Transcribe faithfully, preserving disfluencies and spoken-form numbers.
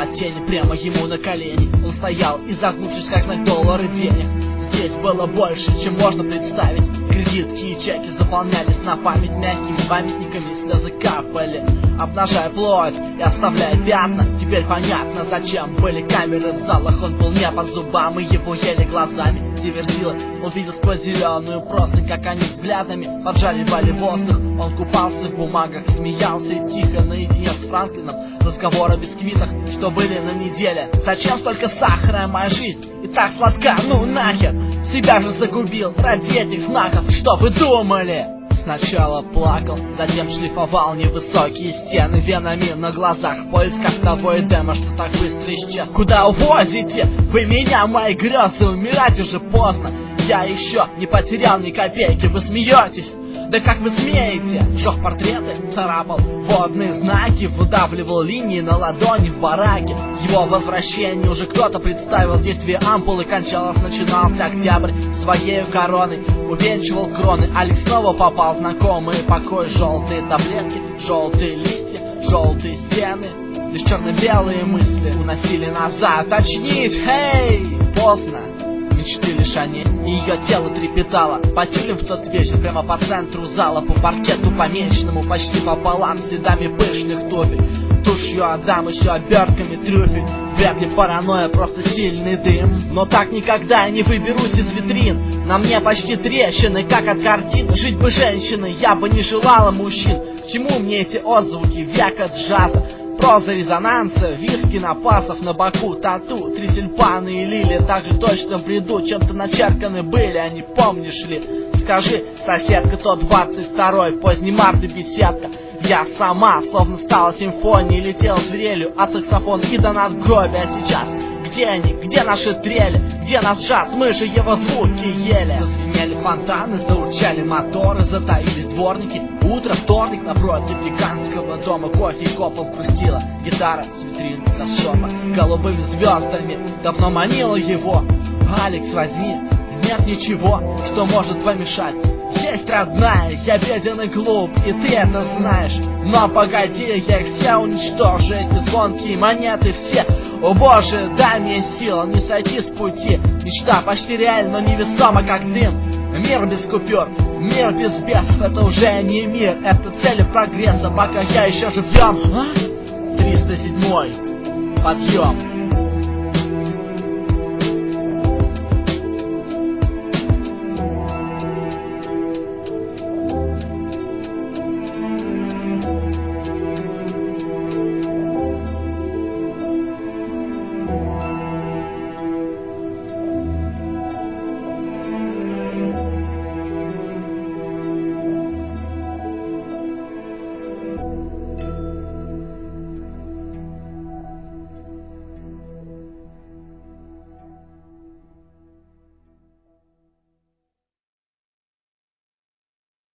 от тени прямо ему на колени. Он стоял, изогнувшись как на доллары денег. Здесь было больше, чем можно представить. Кредитки и чеки заполнялись на память мягкими памятниками, слезы капали, обнажая плоть и оставляя пятна. Теперь понятно, зачем были камеры в залах. Он был не по зубам, и его ели глазами. Диверсилы он видел сквозь зеленую простынь, как они взглядами поджаривали воздух. Он купался в бумагах, смеялся и тихо наедине с Франклином. Разговоры о бисквитах, что были на неделе. Зачем столько сахара, моя жизнь и так сладка, ну нахер. Себя же загубил ради этих знаков, что вы думали? Сначала плакал, затем шлифовал невысокие стены венами на глазах в поисках того Эдема, что так быстро исчез. Куда увозите вы меня, мои грезы? Умирать уже поздно. Я еще не потерял ни копейки. Вы смеетесь? Да как вы смеете? Жёг портреты, царапал водные знаки, выдавливал линии на ладони в бараке. Его возвращение уже кто-то представил. Действие ампулы кончалось, начинался октябрь своей короной. Увенчивал кроны, Алекс снова попал в знакомый покой. Желтые таблетки, желтые листья, желтые стены. Лишь черно-белые мысли уносили назад. Очнись, хей! Поздно. Мечты лишь о ней, и ее тело трепетало. По тюлям в тот вечер прямо по центру зала, по паркету помеченному почти пополам, следами пышных туфель. Тушью отдам, еще обертками трюфель. Вряд ли паранойя, просто сильный дым. Но так никогда я не выберусь из витрин. На мне почти трещины, как от картин. Жить бы женщиной, я бы не желала мужчин. К чему мне эти отзвуки века джаза? Проза резонанса, виски напасов на боку, тату, три тюльпаны и лилии также точно в бреду, чем-то начерканы были, а не помнишь ли? Скажи, соседка, то двадцать второй, поздний март и беседка. Я сама, словно стала симфонией, летела свирелью от саксофона и до надгробия. А сейчас где они? Где наши трели? Где наш джаз? Мы же его звуки ели. Зазвенели фонтаны, заурчали моторы, затаились дворники. Утро, вторник, напротив гигантского дома. Кофе и копом хрустила гитара с витрины до шопа голубыми звездами. Давно манила его. Алекс, возьми. Нет ничего, что может помешать. Есть родная, я беден и глуп, и ты это знаешь. Но погоди, я их все уничтожу, эти звонкие монеты все. О боже, дай мне сил, не сойти с пути. Мечта почти реальна, но невесома, как дым. Мир без купюр, мир без бесов, это уже не мир, это цели прогресса, пока я еще живьем. триста седьмой подъем.